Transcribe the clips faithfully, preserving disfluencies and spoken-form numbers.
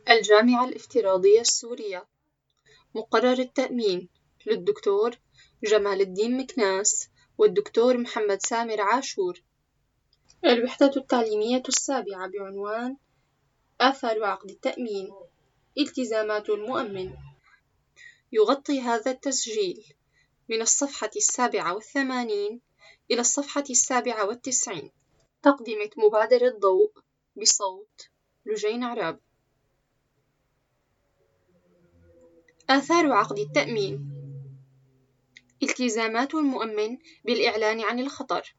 الجامعة الافتراضية السورية. مقرر التأمين للدكتور جمال الدين مكناس والدكتور محمد سامر عاشور. الوحدة التعليمية السابعة بعنوان آثار عقد التأمين. التزامات المؤمن. يغطي هذا التسجيل من الصفحة السابعة والثمانين إلى الصفحة السابعة والتسعين. تقدمة مبادرة ضوء بصوت لجين عراب. آثار عقد التأمين. التزامات المؤمن بالإعلان عن الخطر.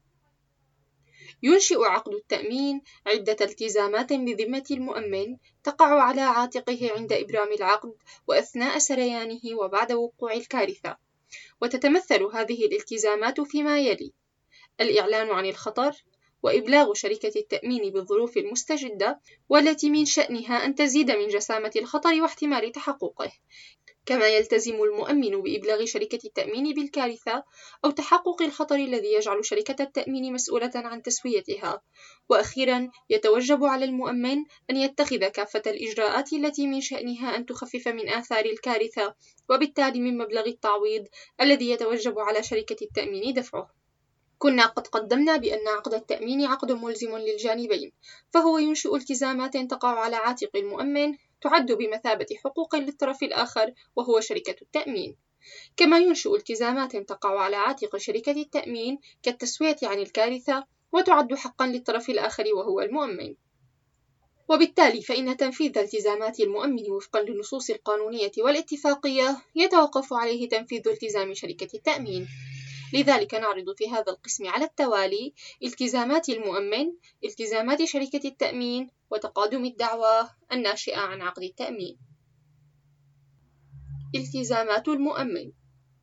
ينشئ عقد التأمين عدة التزامات بذمة المؤمن تقع على عاتقه عند إبرام العقد وأثناء سريانه وبعد وقوع الكارثة، وتتمثل هذه الالتزامات فيما يلي: الإعلان عن الخطر، وإبلاغ شركة التأمين بالظروف المستجدة والتي من شأنها أن تزيد من جسامة الخطر واحتمال تحققه، كما يلتزم المؤمن بإبلاغ شركة التأمين بالكارثة أو تحقق الخطر الذي يجعل شركة التأمين مسؤولة عن تسويتها. وأخيرا، يتوجب على المؤمن أن يتخذ كافة الإجراءات التي من شأنها أن تخفف من آثار الكارثة، وبالتالي من مبلغ التعويض الذي يتوجب على شركة التأمين دفعه. كنا قد قدمنا بأن عقد التأمين عقد ملزم للجانبين، فهو ينشئ التزامات تقع على عاتق المؤمن تعد بمثابة حقوق للطرف الآخر وهو شركة التأمين، كما ينشئ التزامات تقع على عاتق شركة التأمين كالتسوية عن الكارثة وتعد حقا للطرف الآخر وهو المؤمن. وبالتالي فإن تنفيذ التزامات المؤمن وفقا للنصوص القانونية والاتفاقية يتوقف عليه تنفيذ التزام شركة التأمين. لذلك نعرض في هذا القسم على التوالي التزامات المؤمن، التزامات شركة التأمين، وتقادم الدعوى الناشئة عن عقد التأمين. التزامات المؤمن.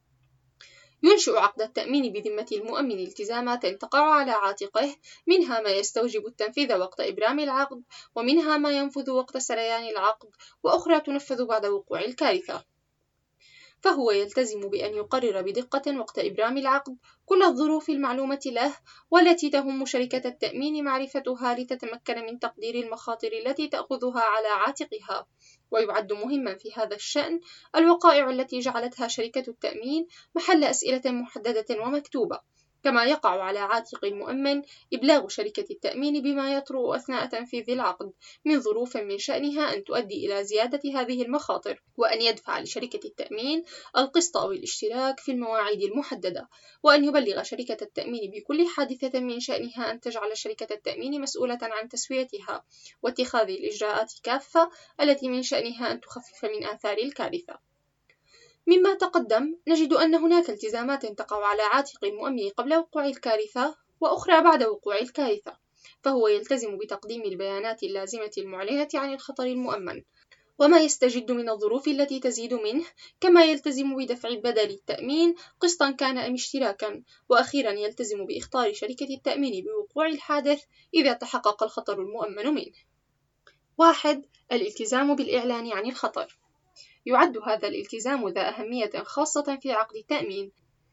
ينشئ عقد التأمين بذمة المؤمن التزامات تقع على عاتقه، منها ما يستوجب التنفيذ وقت إبرام العقد، ومنها ما ينفذ وقت سريان العقد، وأخرى تنفذ بعد وقوع الكارثة. فهو يلتزم بأن يقرر بدقة وقت إبرام العقد كل الظروف المعلومة له والتي تهم شركة التأمين معرفتها لتتمكن من تقدير المخاطر التي تأخذها على عاتقها. ويعد مهما في هذا الشأن الوقائع التي جعلتها شركة التأمين محل أسئلة محددة ومكتوبة، كما يقع على عاتق المؤمن إبلاغ شركة التأمين بما يطرأ أثناء تنفيذ العقد من ظروف من شأنها أن تؤدي إلى زيادة هذه المخاطر، وأن يدفع لشركة التأمين القسط أو الاشتراك في المواعيد المحددة، وأن يبلغ شركة التأمين بكل حادثة من شأنها أن تجعل شركة التأمين مسؤولة عن تسويتها واتخاذ الإجراءات كافة التي من شأنها أن تخفف من آثار الكارثة. مما تقدم نجد أن هناك التزامات تقع على عاتق المؤمن قبل وقوع الكارثة وأخرى بعد وقوع الكارثة، فهو يلتزم بتقديم البيانات اللازمة المعلنة عن الخطر المؤمن وما يستجد من الظروف التي تزيد منه، كما يلتزم بدفع بدل التأمين قسطا كان أم اشتراكا، وأخيرا يلتزم بإخطار شركة التأمين بوقوع الحادث إذا تحقق الخطر المؤمن منه. واحد. الالتزام بالإعلان عن الخطر. يعد هذا الالتزام ذا أهمية خاصة في عقد التأمين،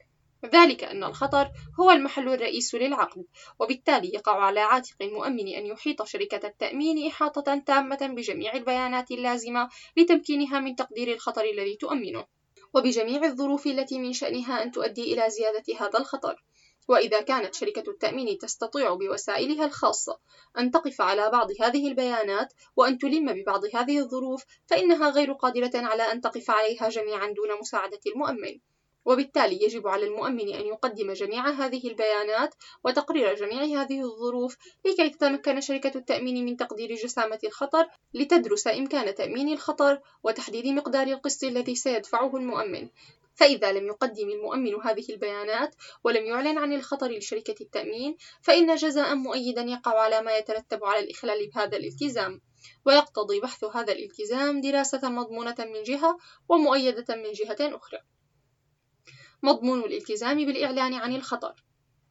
ذلك أن الخطر هو المحل الرئيس للعقد، وبالتالي يقع على عاتق المؤمن أن يحيط شركة التأمين إحاطة تامة بجميع البيانات اللازمة لتمكينها من تقدير الخطر الذي تؤمنه، وبجميع الظروف التي من شأنها أن تؤدي إلى زيادة هذا الخطر. وإذا كانت شركة التأمين تستطيع بوسائلها الخاصة أن تقف على بعض هذه البيانات وأن تلم ببعض هذه الظروف، فإنها غير قادرة على أن تقف عليها جميعا دون مساعدة المؤمن، وبالتالي يجب على المؤمن أن يقدم جميع هذه البيانات وتقرير جميع هذه الظروف لكي تتمكن شركة التأمين من تقدير جسامة الخطر، لتدرس إمكان تأمين الخطر وتحديد مقدار القسط الذي سيدفعه المؤمن. فإذا لم يقدم المؤمن هذه البيانات ولم يعلن عن الخطر لشركة التأمين، فإن جزاء مؤيدا يقع على ما يترتب على الإخلال بهذا الالتزام، ويقتضي بحث هذا الالتزام دراسة مضمونة من جهة ومؤيدة من جهة أخرى. مضمون الالتزام بالإعلان عن الخطر.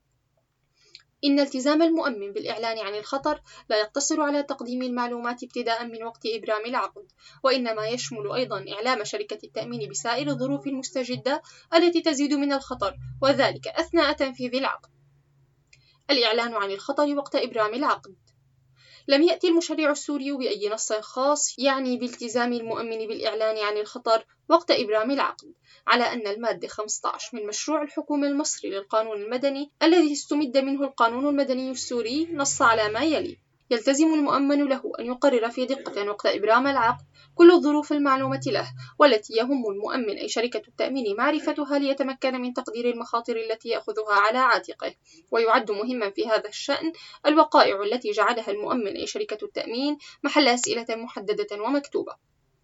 إن التزام المؤمن بالإعلان عن الخطر لا يقتصر على تقديم المعلومات ابتداء من وقت إبرام العقد، وإنما يشمل أيضا إعلام شركة التأمين بسائر الظروف المستجدة التي تزيد من الخطر، وذلك أثناء تنفيذ العقد. الإعلان عن الخطر وقت إبرام العقد. لم يأتي المشرع السوري بأي نص خاص يعني بالتزام المؤمن بالإعلان عن الخطر وقت إبرام العقد، على أن المادة خمسة عشر من مشروع الحكومة المصري للقانون المدني الذي استمد منه القانون المدني السوري نص على ما يلي: يلتزم المؤمن له أن يقرر في دقة وقت إبرام العقد كل الظروف المعلومة له والتي يهم المؤمن أي شركة التأمين معرفتها ليتمكن من تقدير المخاطر التي يأخذها على عاتقه. ويعد مهما في هذا الشأن الوقائع التي جعلها المؤمن أي شركة التأمين محل أسئلة محددة ومكتوبة.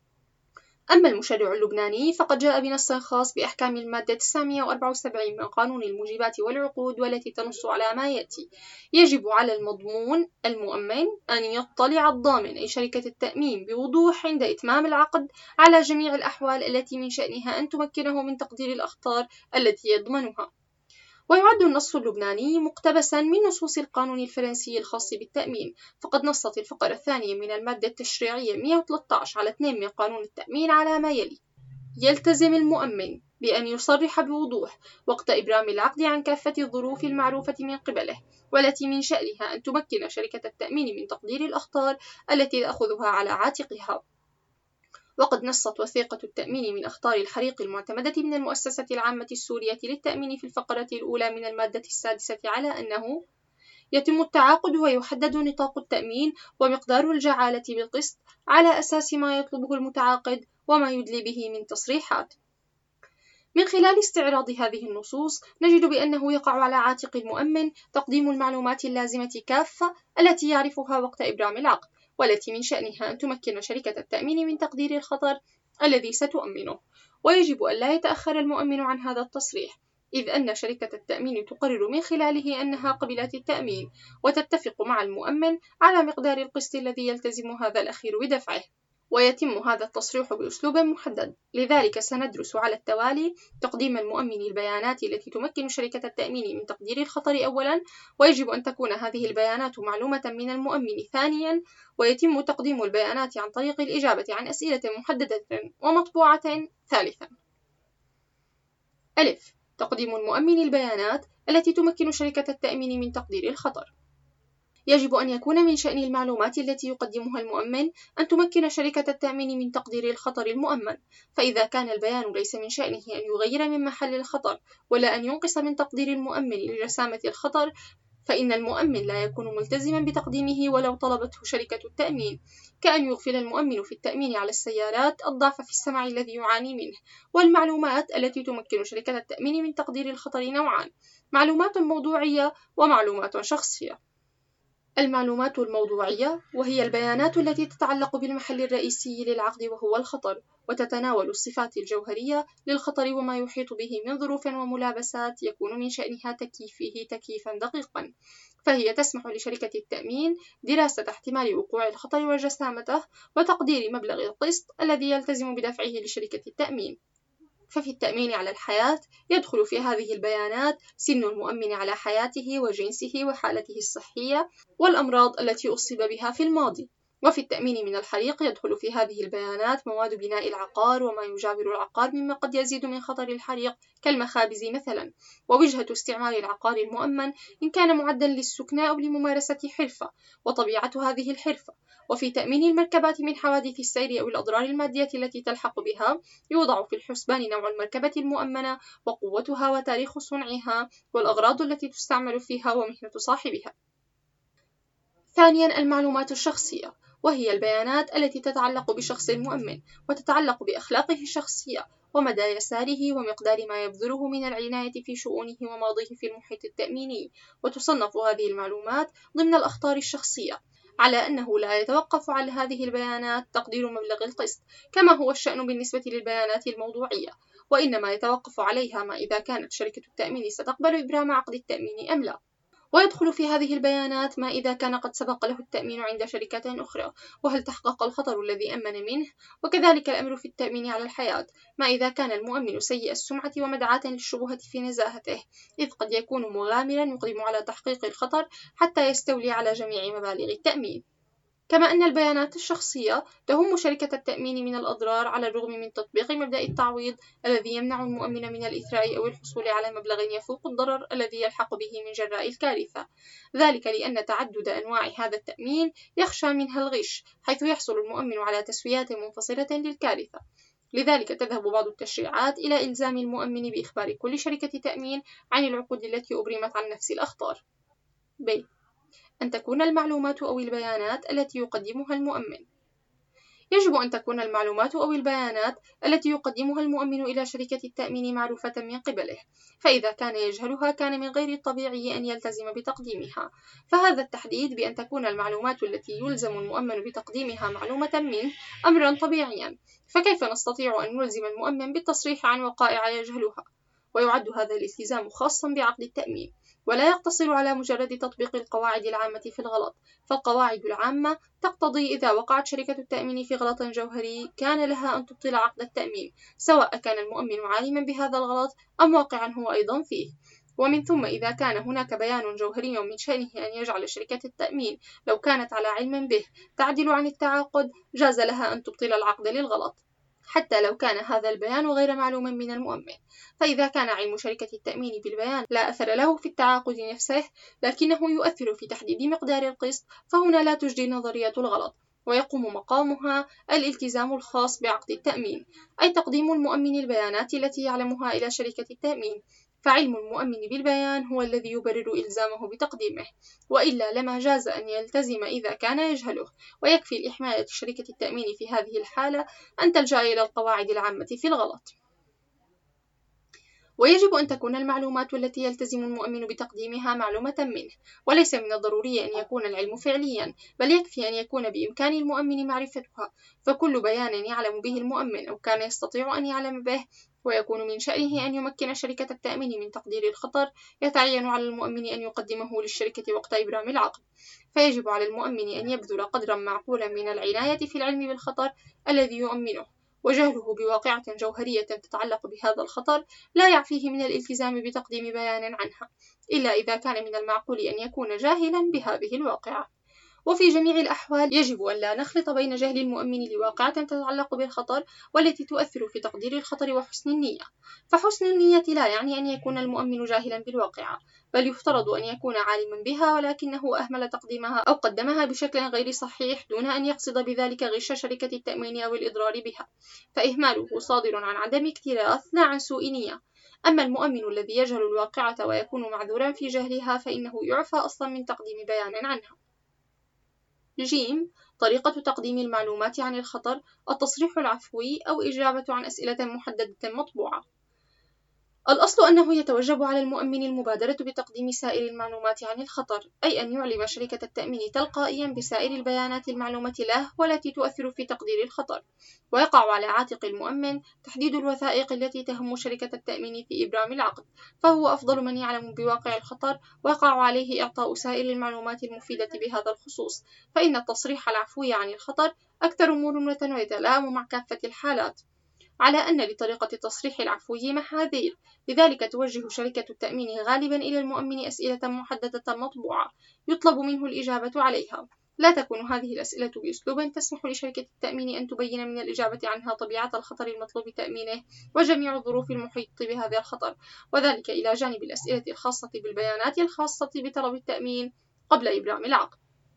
أما المشرع اللبناني فقد جاء بنص خاص بأحكام المادة تسعمائة وأربعة وسبعين من قانون الموجبات والعقود والتي تنص على ما يأتي: يجب على المضمون المؤمن أن يطلع الضامن أي شركة التأمين بوضوح عند إتمام العقد على جميع الأحوال التي من شأنها أن تمكنه من تقدير الأخطار التي يضمنها. ويعد النص اللبناني مقتبسا من نصوص القانون الفرنسي الخاص بالتأمين، فقد نصت الفقرة الثانية من المادة التشريعية مئة وثلاثة عشر على اثنين من قانون التأمين على ما يلي: يلتزم المؤمن بأن يصرح بوضوح وقت إبرام العقد عن كافة الظروف المعروفة من قبله والتي من شأنها أن تمكن شركة التأمين من تقدير الأخطار التي تأخذها على عاتقها. وقد نصت وثيقة التأمين من أخطار الحريق المعتمدة من المؤسسة العامة السورية للتأمين في الفقرة الأولى من المادة السادسة على أنه يتم التعاقد ويحدد نطاق التأمين ومقدار الجعالة بالقسط على أساس ما يطلبه المتعاقد وما يدلي به من تصريحات. من خلال استعراض هذه النصوص نجد بأنه يقع على عاتق المؤمن تقديم المعلومات اللازمة كافة التي يعرفها وقت إبرام العقد والتي من شأنها أن تمكن شركة التأمين من تقدير الخطر الذي ستؤمنه، ويجب أن لا يتأخر المؤمن عن هذا التصريح، إذ أن شركة التأمين تقرر من خلاله أنها قبلت التأمين وتتفق مع المؤمن على مقدار القسط الذي يلتزم هذا الأخير بدفعه، ويتم هذا التصريح بأسلوب محدد. لذلك سندرس على التوالي تقديم المؤمن البيانات التي تمكن شركة التأمين من تقدير الخطر أولا، ويجب أن تكون هذه البيانات معلومة من المؤمن ثانيا، ويتم تقديم البيانات عن طريق الإجابة عن أسئلة محددة ومطبوعة ثالثا. ألف: تقديم المؤمن البيانات التي تمكن شركة التأمين من تقدير الخطر. يجب أن يكون من شأن المعلومات التي يقدمها المؤمن أن تمكن شركة التأمين من تقدير الخطر المؤمن، فإذا كان البيان ليس من شأنه أن يغير من محل الخطر ولا أن ينقص من تقدير المؤمن لجسامة الخطر، فإن المؤمن لا يكون ملتزما بتقديمه ولو طلبته شركة التأمين، كأن يغفل المؤمن في التأمين على السيارات الضعف في السمع الذي يعاني منه. والمعلومات التي تمكن شركة التأمين من تقدير الخطر نوعان: معلومات موضوعية ومعلومات شخصية. المعلومات الموضوعية وهي البيانات التي تتعلق بالمحل الرئيسي للعقد وهو الخطر، وتتناول الصفات الجوهرية للخطر وما يحيط به من ظروف وملابسات يكون من شأنها تكييفه تكييفا دقيقا، فهي تسمح لشركة التأمين دراسة احتمال وقوع الخطر وجسامته وتقدير مبلغ القسط الذي يلتزم بدفعه لشركة التأمين. ففي التأمين على الحياة يدخل في هذه البيانات سن المؤمن على حياته وجنسه وحالته الصحية والأمراض التي أصيب بها في الماضي. وفي التأمين من الحريق يدخل في هذه البيانات مواد بناء العقار وما يجاور العقار مما قد يزيد من خطر الحريق كالمخابز مثلا، ووجهة استعمال العقار المؤمن إن كان معدا للسكنى أو لممارسة حرفة، وطبيعة هذه الحرفة. وفي تأمين المركبات من حوادث السير أو الأضرار المادية التي تلحق بها يوضع في الحسبان نوع المركبة المؤمنة وقوتها وتاريخ صنعها والأغراض التي تستعمل فيها ومهنة صاحبها. ثانيا، المعلومات الشخصية وهي البيانات التي تتعلق بشخص المؤمن وتتعلق بأخلاقه الشخصية ومدى يساره ومقدار ما يبذله من العناية في شؤونه وماضيه في المحيط التأميني، وتصنف هذه المعلومات ضمن الأخطار الشخصية، على أنه لا يتوقف على هذه البيانات تقدير مبلغ القسط كما هو الشأن بالنسبة للبيانات الموضوعية، وإنما يتوقف عليها ما إذا كانت شركة التأمين ستقبل إبرام عقد التأمين أم لا. ويدخل في هذه البيانات ما إذا كان قد سبق له التأمين عند شركات أخرى وهل تحقق الخطر الذي أمن منه، وكذلك الأمر في التأمين على الحياة ما إذا كان المؤمن سيء السمعة ومدعاة للشبهة في نزاهته، إذ قد يكون مغامرا يقدم على تحقيق الخطر حتى يستولي على جميع مبالغ التأمين. كما أن البيانات الشخصية تهم شركة التأمين من الأضرار على الرغم من تطبيق مبدأ التعويض الذي يمنع المؤمن من الإثراء أو الحصول على مبلغ يفوق الضرر الذي يلحق به من جراء الكارثة، ذلك لأن تعدد أنواع هذا التأمين يخشى منها الغش، حيث يحصل المؤمن على تسويات منفصلة للكارثة. لذلك تذهب بعض التشريعات إلى إلزام المؤمن بإخبار كل شركة تأمين عن العقود التي أبرمت عن نفس الأخطار. ب. أن تكون المعلومات أو البيانات التي يقدمها المؤمن. يجب أن تكون المعلومات أو البيانات التي يقدمها المؤمن إلى شركة التأمين معروفة من قبله، فإذا كان يجهلها كان من غير الطبيعي أن يلتزم بتقديمها. فهذا التحديد بأن تكون المعلومات التي يلزم المؤمن بتقديمها معلومة منه أمرا طبيعيا، فكيف نستطيع أن نلزم المؤمن بالتصريح عن وقائع يجهلها؟ ويعد هذا الالتزام خاصا بعقد التأمين، ولا يقتصر على مجرد تطبيق القواعد العامة في الغلط، فالقواعد العامة تقتضي إذا وقعت شركة التأمين في غلط جوهري كان لها أن تبطل عقد التأمين، سواء كان المؤمن عالما بهذا الغلط أم واقعا هو أيضا فيه. ومن ثم إذا كان هناك بيان جوهري من شأنه أن يجعل شركة التأمين لو كانت على علم به تعدل عن التعاقد، جاز لها أن تبطل العقد للغلط، حتى لو كان هذا البيان غير معلوم من المؤمن. فإذا كان علم شركة التأمين بالبيان لا أثر له في التعاقد نفسه، لكنه يؤثر في تحديد مقدار القسط، فهنا لا تجدي نظرية الغلط، ويقوم مقامها الالتزام الخاص بعقد التأمين، أي تقديم المؤمن البيانات التي يعلمها إلى شركة التأمين. فعلم المؤمن بالبيان هو الذي يبرر إلزامه بتقديمه، وإلا لما جاز أن يلتزم إذا كان يجهله، ويكفي لإحماية شركة التأمين في هذه الحالة أن تلجأ إلى القواعد العامة في الغلط. ويجب أن تكون المعلومات التي يلتزم المؤمن بتقديمها معلومة منه، وليس من الضروري أن يكون العلم فعليا، بل يكفي أن يكون بإمكان المؤمن معرفتها. فكل بيان يعلم به المؤمن أو كان يستطيع أن يعلم به ويكون من شأنه أن يمكن شركة التأمين من تقدير الخطر يتعين على المؤمن أن يقدمه للشركة وقت إبرام العقد. فيجب على المؤمن أن يبذل قدرا معقولا من العناية في العلم بالخطر الذي يؤمنه، وجهله بواقعة جوهرية تتعلق بهذا الخطر لا يعفيه من الالتزام بتقديم بيان عنها، إلا إذا كان من المعقول أن يكون جاهلا بهذه الواقعة. وفي جميع الأحوال يجب أن لا نخلط بين جهل المؤمن لواقعة تتعلق بالخطر والتي تؤثر في تقدير الخطر وحسن النية. فحسن النية لا يعني أن يكون المؤمن جاهلا بالواقعة، بل يفترض أن يكون عالما بها ولكنه أهمل تقديمها أو قدمها بشكل غير صحيح دون أن يقصد بذلك غش شركة التأمين أو الإضرار بها، فإهماله صادر عن عدم اكتراث لا عن سوء نية. أما المؤمن الذي يجهل الواقعة ويكون معذورا في جهلها فإنه يعفى أصلا من تقديم بيان عنها. جيم. طريقة تقديم المعلومات عن الخطر: التصريح العفوي أو إجابة عن أسئلة محددة مطبوعة. الأصل أنه يتوجب على المؤمن المبادرة بتقديم سائر المعلومات عن الخطر، أي أن يعلم شركة التأمين تلقائيا بسائر البيانات المعلومة له والتي تؤثر في تقدير الخطر، ويقع على عاتق المؤمن تحديد الوثائق التي تهم شركة التأمين في إبرام العقد، فهو أفضل من يعلم بواقع الخطر، ويقع عليه إعطاء سائر المعلومات المفيدة بهذا الخصوص، فإن التصريح العفوي عن الخطر أكثر مرونة ويتلائم مع كافة الحالات، على أن لطريقة التصريح العفوي محاذير. لذلك توجه شركة التأمين غالبا إلى المؤمن أسئلة محددة مطبوعة يطلب منه الإجابة عليها. لا تكون هذه الأسئلة بأسلوب تسمح لشركة التأمين أن تبين من الإجابة عنها طبيعة الخطر المطلوب تأمينه وجميع الظروف المحيطة بهذا الخطر، وذلك إلى جانب الأسئلة الخاصة بالبيانات الخاصة بطلب التأمين قبل إبرام العقد.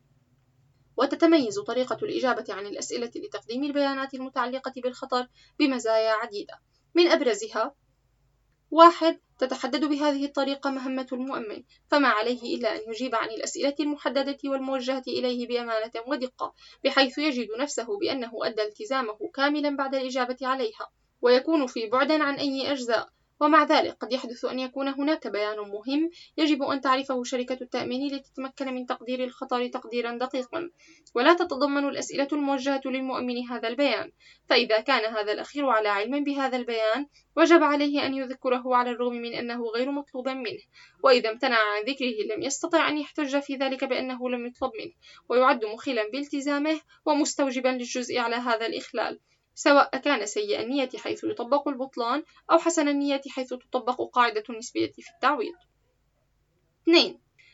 وتتميز طريقة الإجابة عن الأسئلة لتقديم البيانات المتعلقة بالخطر بمزايا عديدة، من أبرزها: واحد. تتحدد بهذه الطريقة مهمة المؤمن، فما عليه إلا أن يجيب عن الأسئلة المحددة والموجهة إليه بأمانة ودقة، بحيث يجد نفسه بأنه أدى التزامه كاملا بعد الإجابة عليها، ويكون في بعد عن أي أجزاء. ومع ذلك قد يحدث أن يكون هناك بيان مهم يجب أن تعرفه شركة التأمين لتتمكن من تقدير الخطر تقديرا دقيقا، ولا تتضمن الأسئلة الموجهة للمؤمن هذا البيان، فإذا كان هذا الأخير على علم بهذا البيان وجب عليه أن يذكره على الرغم من أنه غير مطلوب منه، وإذا امتنع عن ذكره لم يستطع أن يحتج في ذلك بأنه لم يطلب منه، ويعد مخلا بالتزامه ومستوجبا للجزء على هذا الإخلال، سواء كان سيء النية حيث يطبق البطلان أو حسن النية حيث تطبق قاعدة النسبية في التعويض. اثنين.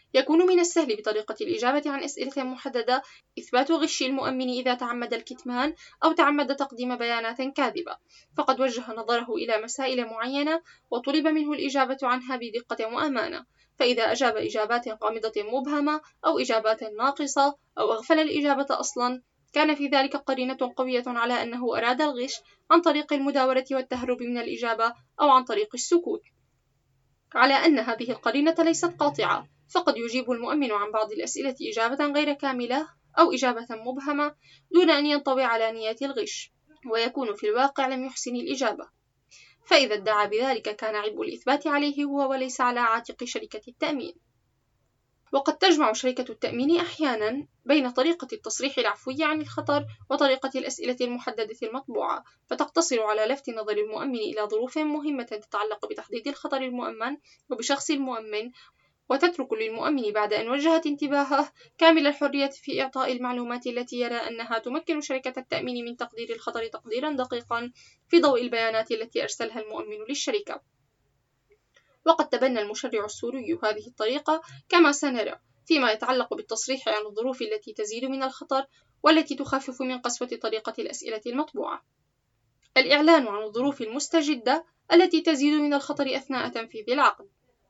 يكون من السهل بطريقة الإجابة عن أسئلة محددة إثبات غش المؤمن إذا تعمد الكتمان أو تعمد تقديم بيانات كاذبة، فقد وجه نظره إلى مسائل معينة وطلب منه الإجابة عنها بدقة وأمانة، فإذا أجاب إجابات غامضة مبهمة أو إجابات ناقصة أو أغفل الإجابة أصلا، كان في ذلك قرينة قوية على أنه أراد الغش عن طريق المداولة والتهرب من الإجابة أو عن طريق السكوت، على أن هذه القرينة ليست قاطعة، فقد يجيب المؤمن عن بعض الأسئلة إجابة غير كاملة أو إجابة مبهمة دون أن ينطوي على نية الغش، ويكون في الواقع لم يحسن الإجابة، فإذا ادعى بذلك كان عبء الإثبات عليه هو وليس على عاتق شركة التأمين. وقد تجمع شركة التأمين أحيانا بين طريقة التصريح العفوي عن الخطر وطريقة الأسئلة المحددة المطبوعة، فتقتصر على لفت نظر المؤمن إلى ظروف مهمة تتعلق بتحديد الخطر المؤمن وبشخص المؤمن، وتترك للمؤمن بعد أن وجهت انتباهه كامل الحرية في إعطاء المعلومات التي يرى أنها تمكن شركة التأمين من تقدير الخطر تقديرا دقيقا في ضوء البيانات التي أرسلها المؤمن للشركة. وقد تبنى المشرع السوري هذه الطريقة كما سنرى فيما يتعلق بالتصريح عن الظروف التي تزيد من الخطر والتي تخفف من قسوة طريقة الأسئلة المطبوعة. الإعلان عن الظروف المستجدة التي تزيد من الخطر أثناء تنفيذ العقد.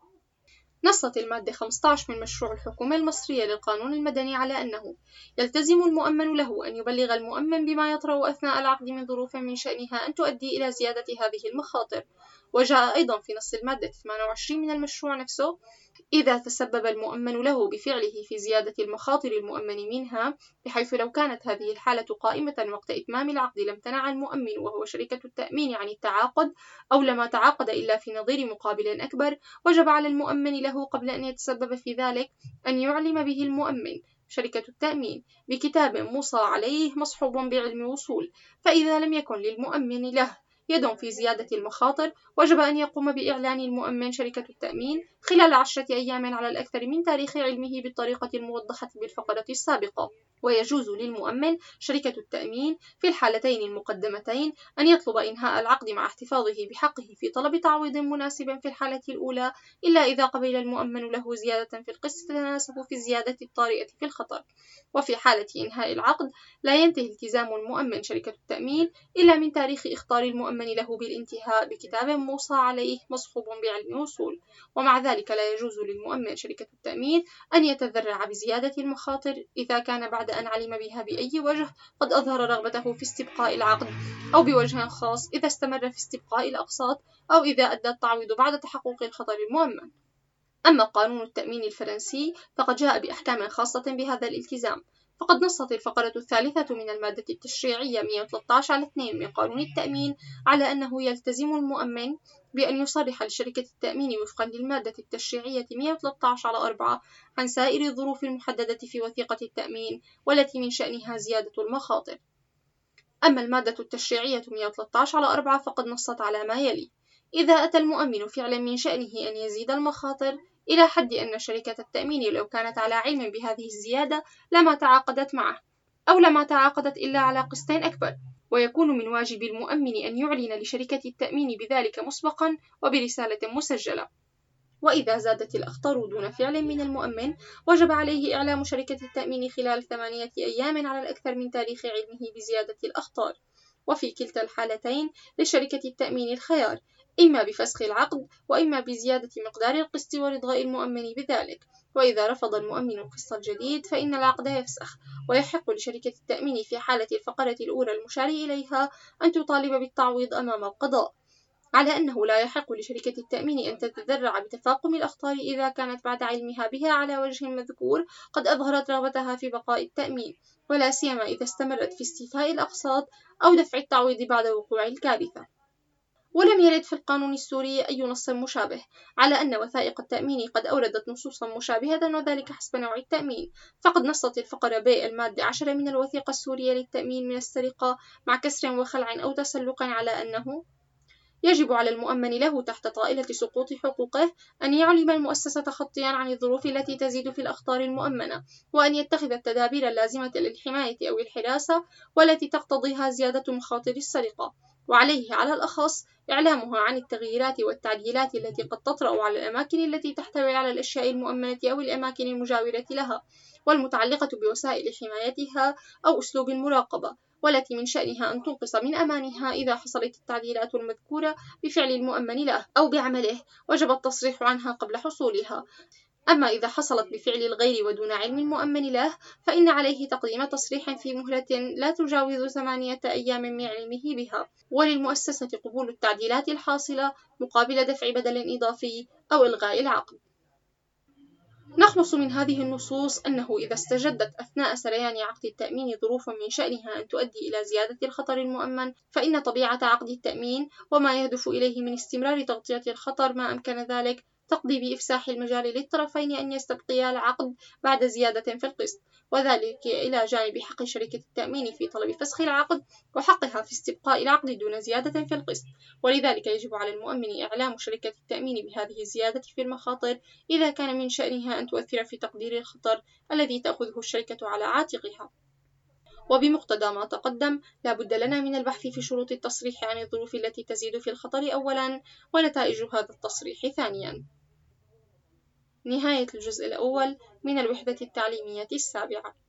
نصت المادة خمسة عشر من مشروع الحكومة المصرية للقانون المدني على أنه يلتزم المؤمن له أن يبلغ المؤمن بما يطرأ أثناء العقد من ظروف من شأنها أن تؤدي إلى زيادة هذه المخاطر. وجاء أيضا في نص المادة ثمانية وعشرين من المشروع نفسه: إذا تسبب المؤمن له بفعله في زيادة المخاطر المؤمن منها، بحيث لو كانت هذه الحالة قائمة وقت إتمام العقد لامتنع المؤمن وهو شركة التأمين عن التعاقد أو لما تعاقد إلا في نظير مقابل أكبر، وجب على المؤمن له قبل أن يتسبب في ذلك أن يعلم به المؤمن شركة التأمين بكتاب موصى عليه مصحوب بعلم وصول. فإذا لم يكن للمؤمن له يد في زيادة المخاطر، وجب أن يقوم بإعلان المؤمن شركة التأمين خلال عشرة أيام على الأكثر من تاريخ علمه بالطريقة الموضحة بالفقرة السابقة. ويجوز للمؤمن شركة التأمين في الحالتين المقدمتين أن يطلب إنهاء العقد مع احتفاظه بحقه في طلب تعويض مناسب في الحالة الأولى، إلا إذا قبل المؤمن له زيادة في القسط تتناسب في الزيادة الطارئة في الخطر. وفي حالة إنهاء العقد لا ينتهي التزام المؤمن شركة التأمين إلا من تاريخ إخطار المؤمن له بالانتهاء بكتاب موصى عليه مصحوب بعلم وصول. ومع ذلك لا يجوز للمؤمن شركة التأمين أن يتذرع بزيادة المخاطر إذا كان بعد أن علم بها بأي وجه قد أظهر رغبته في استبقاء العقد، أو بوجه خاص إذا استمر في استبقاء الأقساط، أو إذا أدى التعويض بعد تحقق الخطر المؤمن. أما قانون التأمين الفرنسي فقد جاء بأحكام خاصة بهذا الالتزام، فقد نصت الفقرة الثالثة من المادة التشريعية مئة وثلاثة عشر على اثنين من قانون التأمين على أنه يلتزم المؤمن بأن يصرح لشركة التأمين وفقا للمادة التشريعية مئة وثلاثة عشر على أربعة عن سائر الظروف المحددة في وثيقة التأمين والتي من شأنها زيادة المخاطر. أما المادة التشريعية مئة وثلاثة عشر على أربعة فقد نصت على ما يلي: إذا أتى المؤمن فعلا من شأنه أن يزيد المخاطر إلى حد أن شركة التأمين لو كانت على علم بهذه الزيادة لما تعاقدت معه، أو لما تعاقدت إلا على قسط أكبر، ويكون من واجب المؤمن أن يعلن لشركة التأمين بذلك مسبقا وبرسالة مسجلة. وإذا زادت الأخطار دون فعل من المؤمن وجب عليه إعلام شركة التأمين خلال ثمانية أيام على الأكثر من تاريخ علمه بزيادة الأخطار. وفي كلتا الحالتين لشركة التأمين الخيار، إما بفسخ العقد وإما بزيادة مقدار القسط ورضاء المؤمن بذلك. وإذا رفض المؤمن القسط الجديد فإن العقد يفسخ، ويحق لشركة التأمين في حالة الفقرة الأولى المشار إليها أن تطالب بالتعويض أمام القضاء، على أنه لا يحق لشركة التأمين أن تتذرع بتفاقم الأخطار إذا كانت بعد علمها بها على وجه مذكور قد أظهرت رغبتها في بقاء التأمين، ولا سيما إذا استمرت في استيفاء الأقساط أو دفع التعويض بعد وقوع الكارثة. ولم يرد في القانون السوري أي نص مشابه على أن وثائق التأمين قد أوردت نصوصا مشابهة، وذلك حسب نوع التأمين. فقد نصت الفقرة ب المادة عشرة من الوثيقة السورية للتأمين من السرقة مع كسر وخلع أو تسلق على أنه يجب على المؤمن له تحت طائلة سقوط حقوقه أن يعلم المؤسسة خطيا عن الظروف التي تزيد في الأخطار المؤمنة، وأن يتخذ التدابير اللازمة للحماية أو الحراسة والتي تقتضيها زيادة مخاطر السرقة. وعليه على الأخص إعلامها عن التغييرات والتعديلات التي قد تطرأ على الأماكن التي تحتوي على الأشياء المؤمنة أو الأماكن المجاورة لها، والمتعلقة بوسائل حمايتها أو أسلوب المراقبة، والتي من شأنها أن تنقص من أمانها إذا حصلت التعديلات المذكورة بفعل المؤمن له أو بعمله، وجب التصريح عنها قبل حصولها. أما إذا حصلت بفعل الغير ودون علم المؤمن له، فإن عليه تقديم تصريح في مهلة لا تجاوز ثمانية أيام من علمه بها، وللمؤسسة قبول التعديلات الحاصلة مقابل دفع بدل إضافي أو إلغاء العقد. نخلص من هذه النصوص أنه إذا استجدت أثناء سريان عقد التأمين ظروف من شأنها أن تؤدي إلى زيادة الخطر المؤمن، فإن طبيعة عقد التأمين وما يهدف إليه من استمرار تغطية الخطر ما أمكن ذلك تقضي بإفساح المجال للطرفين أن يستبقيا العقد بعد زيادة في القسط، وذلك إلى جانب حق شركة التأمين في طلب فسخ العقد وحقها في استبقاء العقد دون زيادة في القسط. ولذلك يجب على المؤمن إعلام شركة التأمين بهذه الزيادة في المخاطر إذا كان من شأنها أن تؤثر في تقدير الخطر الذي تأخذه الشركة على عاتقها. وبمقتضى ما تقدم، لا بد لنا من البحث في شروط التصريح عن الظروف التي تزيد في الخطر أولا، ونتائج هذا التصريح ثانيا. نهاية الجزء الأول من الوحدة التعليمية السابعة.